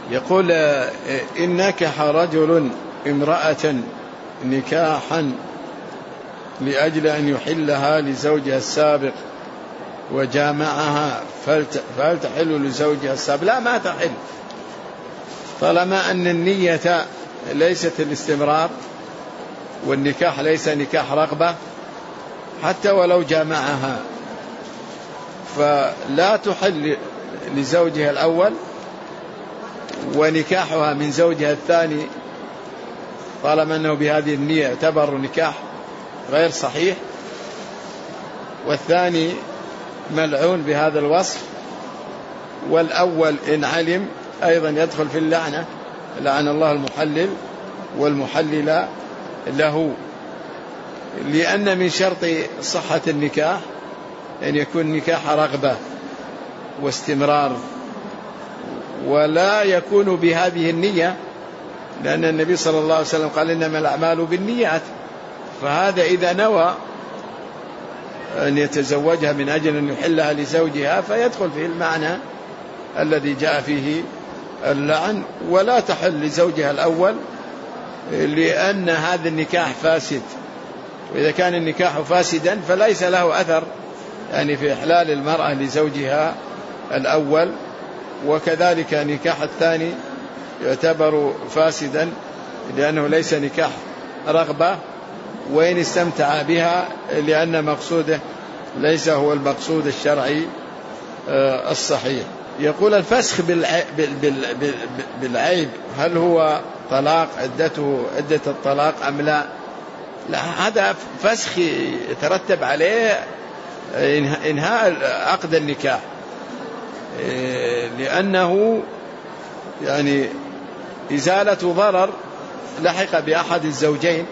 يقول إن نكح رجل امرأة نكاحا لأجل أن يحلها لزوجها السابق وجامعها، فهل تحل لزوجها السابق؟ لا، ما تحل، طالما أن النية ليست الاستمرار والنكاح ليس نكاح رغبة، حتى ولو جامعها فلا تحل لزوجها الأول، ونكاحها من زوجها الثاني طالما أنه بهذه النية يعتبر نكاح غير صحيح، والثاني ملعون بهذا الوصف، والأول إن علم أيضا يدخل في اللعنة، لعن الله المحلل والمحلل له، لأن من شرط صحة النكاح أن يكون نكاح رغبة واستمرار، ولا يكون بهذه النية، لأن النبي صلى الله عليه وسلم قال إنما الأعمال بالنيات، فهذا إذا نوى أن يتزوجها من أجل أن يحلها لزوجها فيدخل فيه المعنى الذي جاء فيه اللعن، ولا تحل لزوجها الأول لأن هذا النكاح فاسد، وإذا كان النكاح فاسدا فليس له أثر يعني في إحلال المرأة لزوجها الأول، وكذلك نكاح الثاني يعتبر فاسدا لأنه ليس نكاح رغبة، وإن استمتع بها لأن مقصوده ليس هو المقصود الشرعي الصحيح. يقول الفسخ بالعيب هل هو طلاق عدته عدة الطلاق أم لا؟ لا، هذا فسخ يترتب عليه إنهاء عقد النكاح، لأنه يعني إزالة ضرر لحق بأحد الزوجين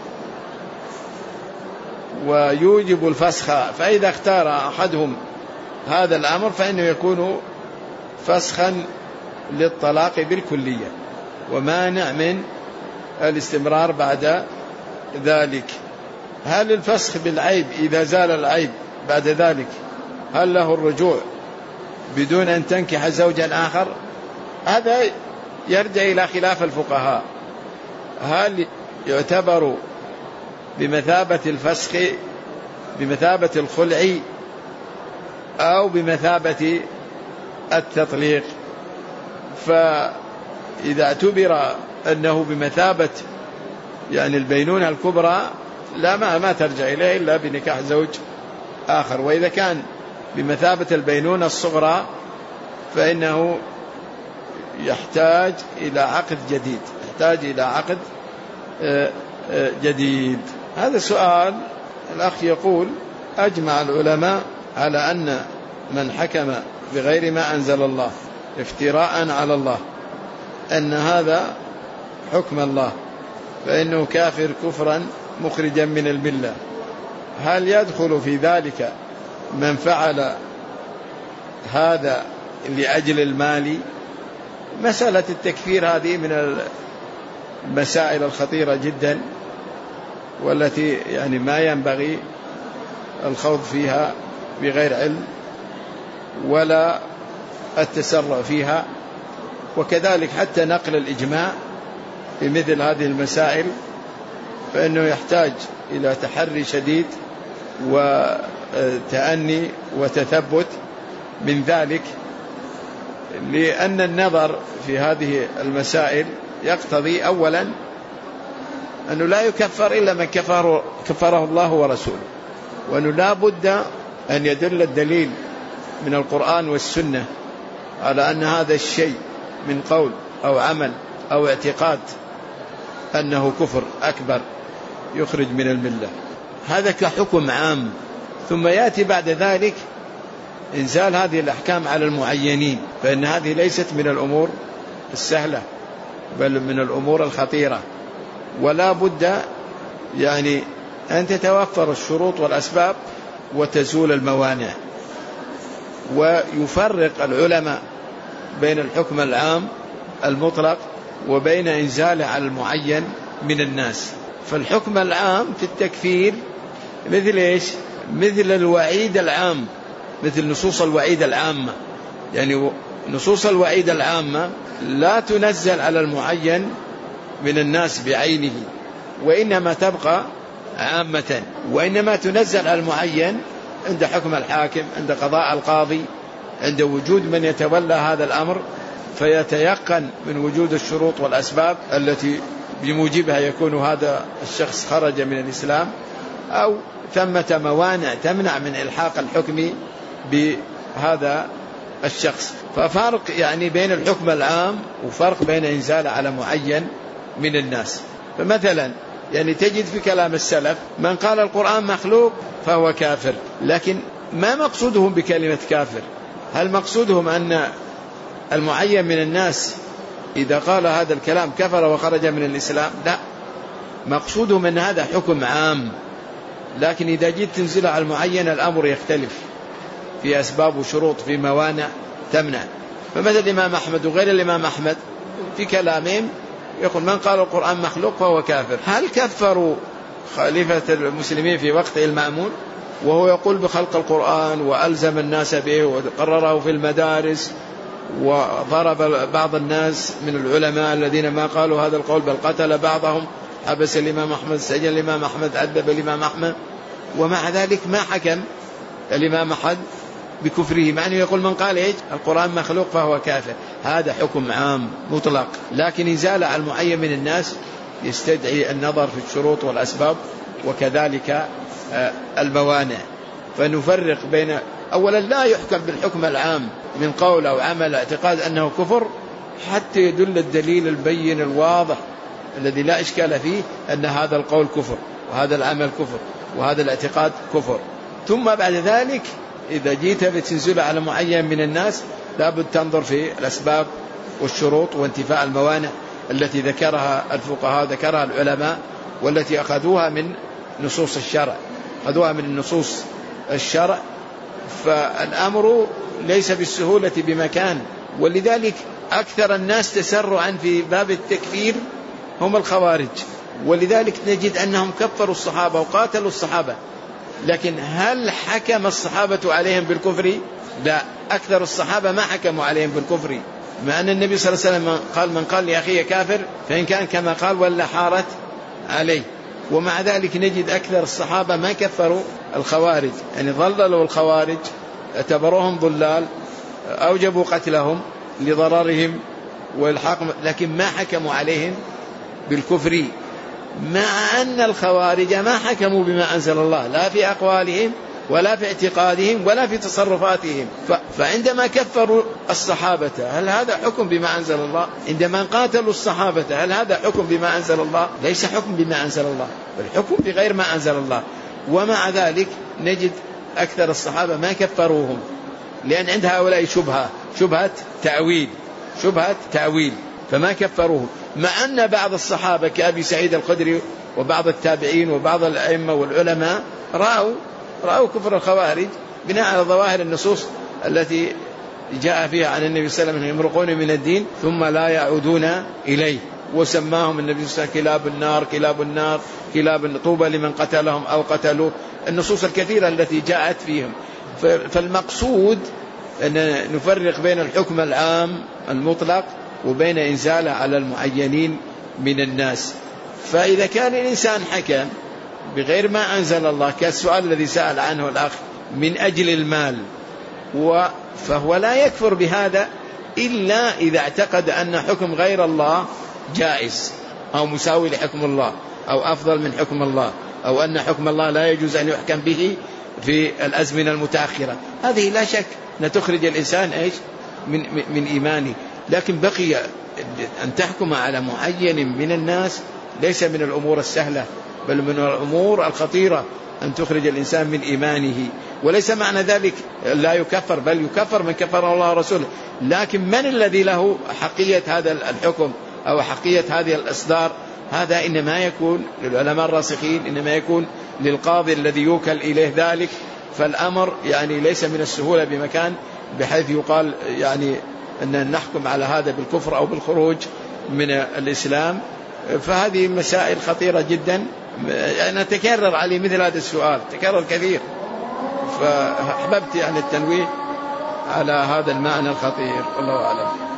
ويوجب الفسخ، فإذا اختار أحدهم هذا الأمر فإنه يكون فسخا للطلاق بالكلية ومانع من الاستمرار بعد ذلك. هل الفسخ بالعيب إذا زال العيب بعد ذلك هل له الرجوع بدون أن تنكح زوجا آخر؟ هذا يرجع إلى خلاف الفقهاء، هل يعتبر بمثابة الفسخ بمثابة الخلع أو بمثابة التطليق؟ فإذا اعتبر أنه بمثابة يعني البينونة الكبرى لا ما ترجع إليه إلا بنكاح زوج آخر، وإذا كان بمثابة البينونة الصغرى فإنه يحتاج إلى عقد جديد، يحتاج إلى عقد جديد. هذا السؤال الأخ يقول أجمع العلماء على أن من حكم بغير ما أنزل الله افتراء على الله أن هذا حكم الله فإنه كافر كفرا مخرجا من الملة. هل يدخل في ذلك من فعل هذا لأجل المال؟ مسألة التكفير هذه من المسائل الخطيرة جدا، والتي يعني ما ينبغي الخوض فيها بغير علم ولا التسرع فيها، وكذلك حتى نقل الإجماع في مثل هذه المسائل فإنه يحتاج إلى تحري شديد وتأني وتثبت من ذلك، لأن النظر في هذه المسائل يقتضي أولا أنه لا يكفر إلا من كفره الله ورسوله، وأنه لا بد أن يدل الدليل من القرآن والسنة على أن هذا الشيء من قول أو عمل أو اعتقاد أنه كفر أكبر يخرج من الملة. هذا كحكم عام، ثم يأتي بعد ذلك إنزال هذه الأحكام على المعينين، فإن هذه ليست من الأمور السهلة بل من الأمور الخطيرة، ولا بد يعني أن تتوفر الشروط والأسباب وتزول الموانع. ويفرق العلماء بين الحكم العام المطلق وبين إنزاله على المعين من الناس. فالحكم العام في التكفير مثل إيش؟ مثل الوعيد العام، مثل نصوص الوعيد العامة، يعني نصوص الوعيد العامة لا تنزل على المعين من الناس بعينه، وإنما تبقى عامة، وإنما تنزل على المعين عند حكم الحاكم، عند قضاء القاضي، عند وجود من يتولى هذا الأمر فيتيقن من وجود الشروط والأسباب التي بموجبها يكون هذا الشخص خرج من الإسلام، أو ثمة موانع تمنع من إلحاق الحكم بهذا الشخص. ففرق يعني بين الحكم العام وفرق بين إنزال على معين من الناس. فمثلا يعني تجد في كلام السلف من قال القرآن مخلوق فهو كافر، لكن ما مقصودهم بكلمة كافر؟ هل مقصودهم أن المعين من الناس إذا قال هذا الكلام كفر وخرج من الإسلام؟ لا، مقصودهم أن هذا حكم عام، لكن إذا جيت تنزل على المعين الأمر يختلف في أسباب وشروط، في موانع تمنع. فمثل الإمام أحمد وغير الإمام أحمد في كلامهم يقول من قال القرآن مخلوق فهو كافر. هل كفروا خليفة المسلمين في وقته المأمون وهو يقول بخلق القرآن وألزم الناس به وقرره في المدارس وضرب بعض الناس من العلماء الذين ما قالوا هذا القول بل قتل بعضهم، حبس الإمام أحمد، سجن الإمام أحمد، عذب الإمام أحمد، ومع ذلك ما حكم الإمام أحد بكفره، مع أنه يقول من قال إيش القرآن مخلوق فهو كافر. هذا حكم عام مطلق، لكن إزالة على المعين من الناس يستدعي النظر في الشروط والأسباب وكذلك الموانع. فنفرق بين أولا لا يحكم بالحكم العام من قول أو عمل اعتقاد أنه كفر حتى يدل الدليل البين الواضح الذي لا إشكال فيه أن هذا القول كفر وهذا العمل كفر وهذا الاعتقاد كفر. ثم بعد ذلك إذا جيت بتنزل على معين من الناس لابد تنظر في الأسباب والشروط وانتفاء الموانع التي ذكرها الفقهاء، ذكرها العلماء، والتي أخذوها من نصوص الشرع، أخذوها من نصوص الشرع. فالأمر ليس بالسهولة بمكان، ولذلك أكثر الناس تسرعا في باب التكفير هم الخوارج، ولذلك نجد أنهم كفروا الصحابة وقاتلوا الصحابة، لكن هل حكم الصحابة عليهم بالكفر؟ لا، أكثر الصحابة ما حكموا عليهم بالكفر، مع أن النبي صلى الله عليه وسلم قال من قال لأخيه كافر فإن كان كما قال ولا حارت عليه. ومع ذلك نجد أكثر الصحابة ما كفروا الخوارج، يعني ضللوا الخوارج، اعتبروهم ضلال، أوجبوا قتلهم لضررهم والحاقهم، لكن ما حكموا عليهم بالكفر، مع أن الخوارج ما حكموا بما أنزل الله لا في أقوالهم ولا في اعتقادهم ولا في تصرفاتهم. فعندما كفروا الصحابة هل هذا حكم بما أنزل الله؟ عندما قاتلوا الصحابة هل هذا حكم بما أنزل الله؟ ليس حكم بما أنزل الله، بل حكم بغير ما أنزل الله. ومع ذلك نجد أكثر الصحابة ما كفروهم، لأن عند هؤلاء شبهة تأويل فما كفروهم، مع أن بعض الصحابة كأبي سعيد الخدري وبعض التابعين وبعض الأئمة والعلماء رأوا كفر الخوارج بناء على ظواهر النصوص التي جاء فيها عن النبي صلى الله عليه وسلم يمرقون من الدين ثم لا يعودون إليه، وسماهم النبي صلى الله عليه وسلم كلاب النار كلاب طوبى لمن قتلهم أو قتلوا، النصوص الكثيرة التي جاءت فيهم. فالمقصود أن نفرق بين الحكم العام المطلق وبين إنزاله على المعينين من الناس. فإذا كان الإنسان حكم بغير ما أنزل الله كالسؤال الذي سأل عنه الأخ من أجل المال، فهو لا يكفر بهذا إلا إذا اعتقد أن حكم غير الله جائز أو مساوي لحكم الله أو أفضل من حكم الله، أو أن حكم الله لا يجوز أن يحكم به في الأزمنة المتأخرة. هذه لا شك أن تخرج الإنسان من إيمانه. لكن بقي أن تحكم على معين من الناس ليس من الأمور السهلة، بل من الأمور الخطيرة أن تخرج الإنسان من إيمانه. وليس معنى ذلك لا يكفر، بل يكفر من كفر الله ورسوله، لكن من الذي له حقية هذا الحكم أو حقية هذه الإصدار؟ هذا إنما يكون للعلماء الراسخين، إنما يكون للقاضي الذي يوكل إليه ذلك. فالأمر يعني ليس من السهولة بمكان بحيث يقال يعني أن نحكم على هذا بالكفر أو بالخروج من الإسلام. فهذه مسائل خطيرة جدا. أنا تكرر علي مثل هذا السؤال، تكرر كثير، فأحببت يعني التنويه على هذا المعنى الخطير، والله أعلم.